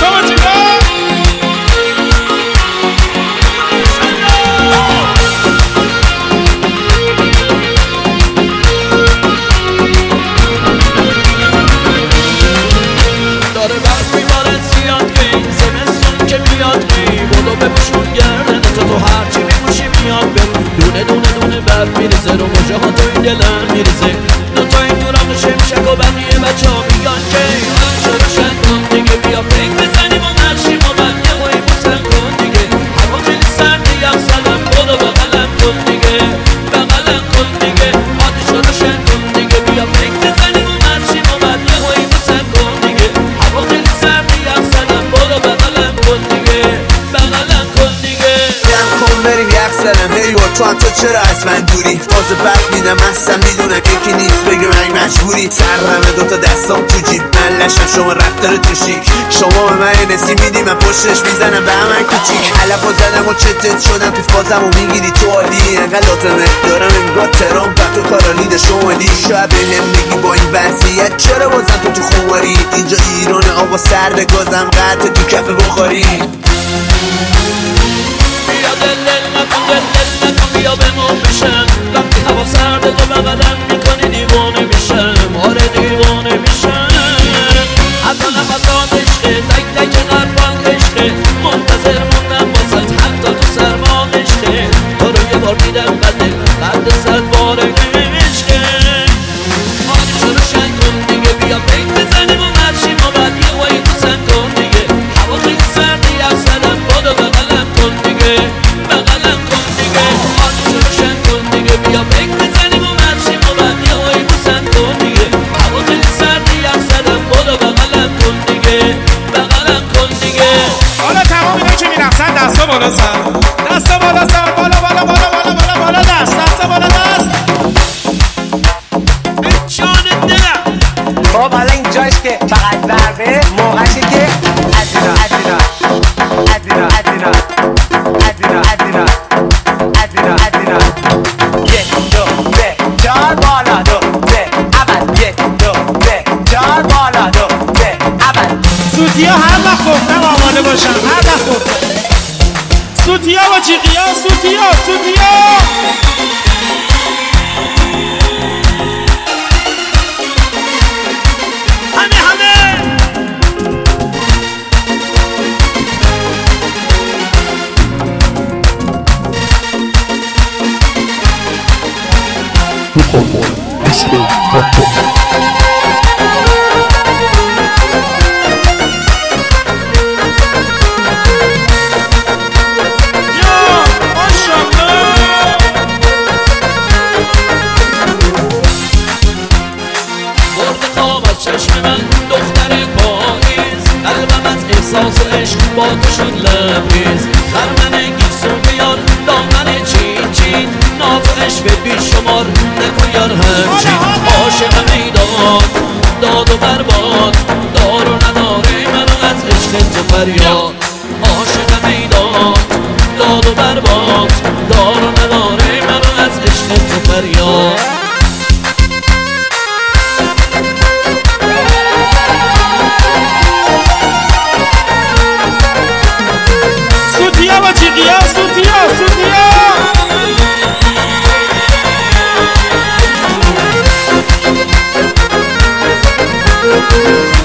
میریزه رو مجه ها تو این دلم میریزه دوتا این دورم و شمشک و بقیه بچه ها میگن که من شروشن کن دیگه بیا پینگ بزنیم و مرشیم و من یه هایی بوسن کن دیگه هوا خیلی سرده یخ زدم برو بغلم کن دیگه بغلم کن دیگه آتیش روشن کن دیگه بیا پینگ بزنیم و مرشیم و من یه هایی بوسن کن دیگه هوا خیلی سرده یخ زدم برو بغلم کن دیگه بغلم کن دیگه جمع کن بریم یخ زدم هی با تو هم تو چرا از من دوری باز بد میدم هستم میدونم یکی نیست بگه من مجبوری سرمه دوتا دستام تو جیب من لشم شما رفتار تو شیک شما به من نسی میدی من پشتش میزنم به همن کوچیک علفا زدم و چتت شدم پیف بازم و میگیری تو عالی انقدر لاتمت دارم انگار ترام و تو کارالید شمالی شاید به هم میگی با این وضعیت چرا بازم تو خماری اینجا ایران آقا سرد گازم قطع تو کف بخاری بیا دل نکن بیا بمون بشم وقتی هوا سرده تو بغلم میکنی دیوانه میشم آره دیوانه میشم حتی نفسات عشقه تک تک قلبان عشقه منتظر موندم واسط حتی تو سرما عشقه تو رو یه بار میدم بعد 100 بار عشقه آتیش رو روشن کن دیگه بیا پینگ بزنیم و مرشیم و بعد یه وایی بوسن کن دیگه هوا خیلی سردی یخ زدم بدو بغلم کن دیگه بغلم کن دیگه آتیش رو روشن کن دیگه بیا پینگ بزنیم و مرشیم و بعد یه وایی بوسن کن دیگه هوا خیلی سردی یخ زدم بدو بغلم کن دیگه بغلم کن دیگه حالا تمام اینا که میرقصن دستا بالا سر دستا بالا سر بالا بالا بالا بالا بالا بالا دستا بالا دست به جان دلم خب حالا اینجاش که فقط ضربه موقعشه که ادینا ادینا ادینا ادینا ادینا ادینا ادینا ادینا 1 2 3 4 بالا 2 3 اول 1 2 3 4 بالا 2 3 اول سوتیا هر وقت گفتم آماده باشم هر وقت گفتم سوتیا با جیغیا سوتیا چشم من دختر پاییز قلبم از احساس عشق با تو شد لبریز خرمن گیسو بیار دامن چین چین ناز عشق بیشمار نکن یار همچین عاشق میدان داد و برباد دار و نداره منو از عشق تو فریاد عاشق میدان داد و برباد دار و نداره منو از عشق تو فریاد سوتیا با جیغیا سوتیا